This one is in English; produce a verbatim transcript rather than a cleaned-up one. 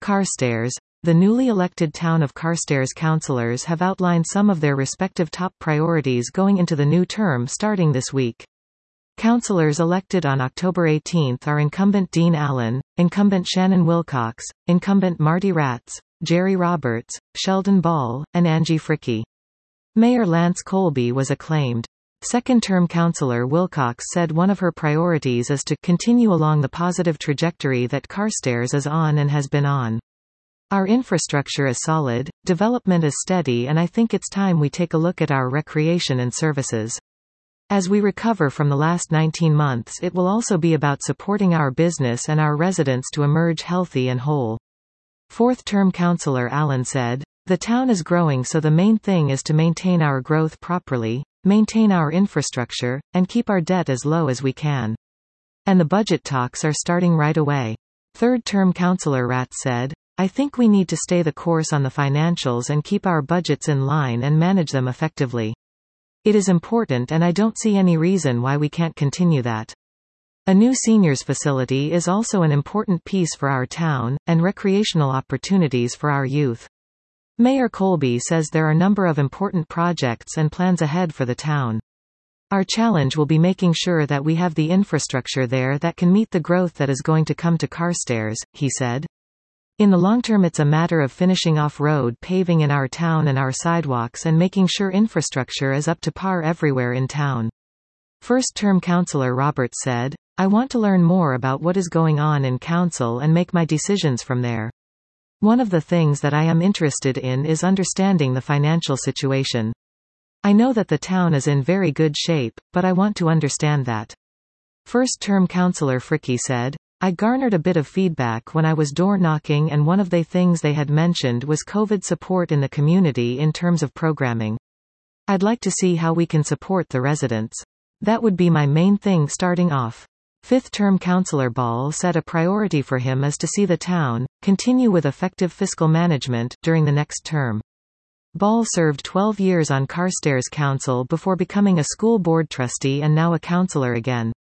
Carstairs. The newly elected Town of Carstairs councillors have outlined some of their respective top priorities going into the new term starting this week. Councillors elected on October eighteenth are incumbent Dean Allen, incumbent Shannon Wilcox, incumbent Marty Ratz, Jerry Roberts, Sheldon Ball, and Angie Fricke. Mayor Lance Colby was acclaimed. Second-term councillor Wilcox said one of her priorities is to continue along the positive trajectory that Carstairs is on and has been on. Our infrastructure is solid, development is steady, and I think it's time we take a look at our recreation and services. As we recover from the last nineteen months, it will also be about supporting our business and our residents to emerge healthy and whole. Fourth-term councillor Allen said, "The town is growing, so the main thing is to maintain our growth properly, maintain our infrastructure, and keep our debt as low as we can. And the budget talks are starting right away." Third-term councillor Ratz said, "I think we need to stay the course on the financials and keep our budgets in line and manage them effectively. It is important, and I don't see any reason why we can't continue that. A new seniors facility is also an important piece for our town, and recreational opportunities for our youth." Mayor Colby says there are a number of important projects and plans ahead for the town. "Our challenge will be making sure that we have the infrastructure there that can meet the growth that is going to come to Carstairs," he said. "In the long term, it's a matter of finishing off road paving in our town and our sidewalks and making sure infrastructure is up to par everywhere in town." First-term councillor Roberts said, "I want to learn more about what is going on in council and make my decisions from there. One of the things that I am interested in is understanding the financial situation. I know that the town is in very good shape, but I want to understand that." First-term councillor Fricke said, "I garnered a bit of feedback when I was door knocking, and one of the things they had mentioned was COVID support in the community in terms of programming. I'd like to see how we can support the residents. That would be my main thing starting off." Fifth-term councillor Ball said a priority for him is to see the town continue with effective fiscal management during the next term. Ball served twelve years on Carstairs Council before becoming a school board trustee and now a councillor again.